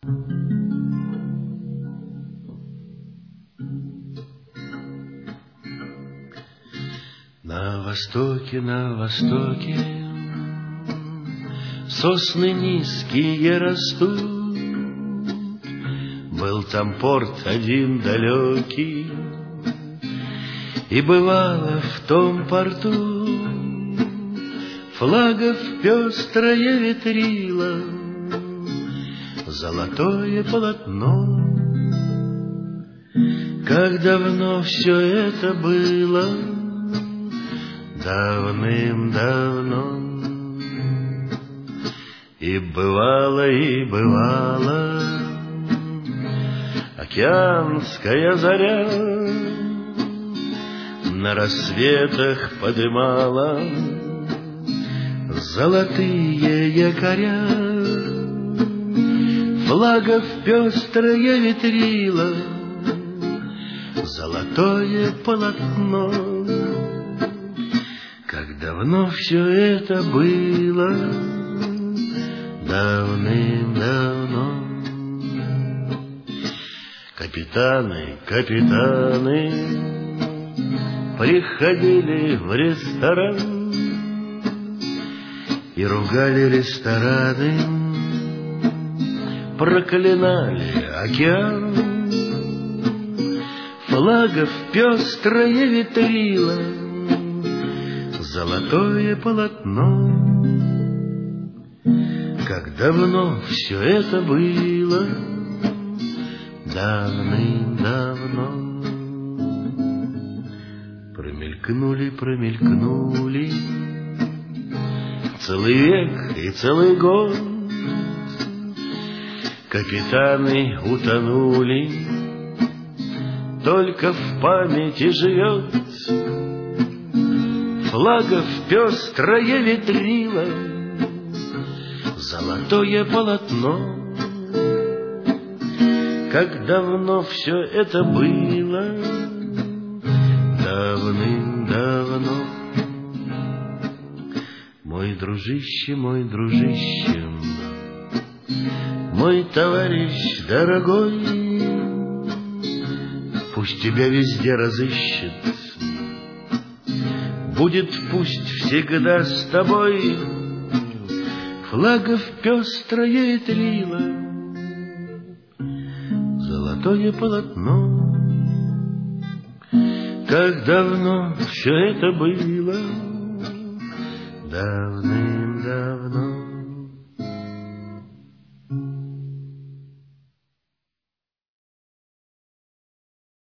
На востоке сосны низкие растут. Был там порт один далекий, и бывало в том порту флагов пестрое ветрило, золотое полотно. Как давно все это было, давным-давно. И бывало, океанская заря на рассветах подымала золотые якоря. Флагов пестрое ветрило, золотое полотно. Как давно все это было, давным-давно. Капитаны приходили в ресторан и ругали рестораны, проклинали океан. Флагов пестрое ветрило, золотое полотно. Как давно все это было, давным-давно. Промелькнули целый век и целый год. Капитаны утонули, только в памяти живет флагов пестрое ветрило, золотое полотно. Как давно все это было, давным-давно. Мой дружище, мой товарищ дорогой, пусть тебя везде разыщет, будет пусть всегда с тобой флагов пестрое ветрило, золотое полотно. Как давно все это было, давным